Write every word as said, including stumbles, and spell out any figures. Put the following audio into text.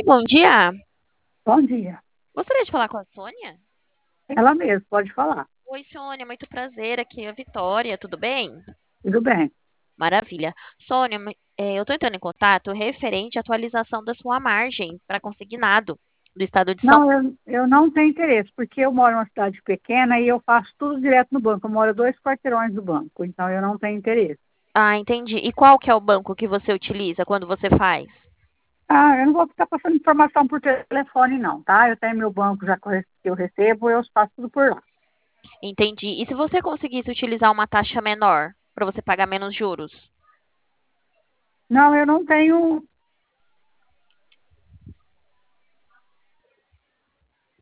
Oi, bom dia. Bom dia. Gostaria de falar com a Sônia? Ela mesma, pode falar. Oi, Sônia, muito prazer. Aqui é a Vitória, tudo bem? Tudo bem. Maravilha. Sônia, me- eh, eu estou entrando em contato referente à atualização da sua margem para consignado do estado de São Não, eu, eu não tenho interesse, porque eu moro em uma cidade pequena e eu faço tudo direto no banco. Eu moro a dois quarteirões do banco, então eu não tenho interesse. Ah, entendi. E qual que é o banco que você utiliza quando você faz? Ah, eu não vou ficar passando informação por telefone, não, tá? Eu tenho meu banco já que eu re- que eu recebo, eu faço tudo por lá. Entendi. E se você conseguisse utilizar uma taxa menor para você pagar menos juros? Não, eu não tenho.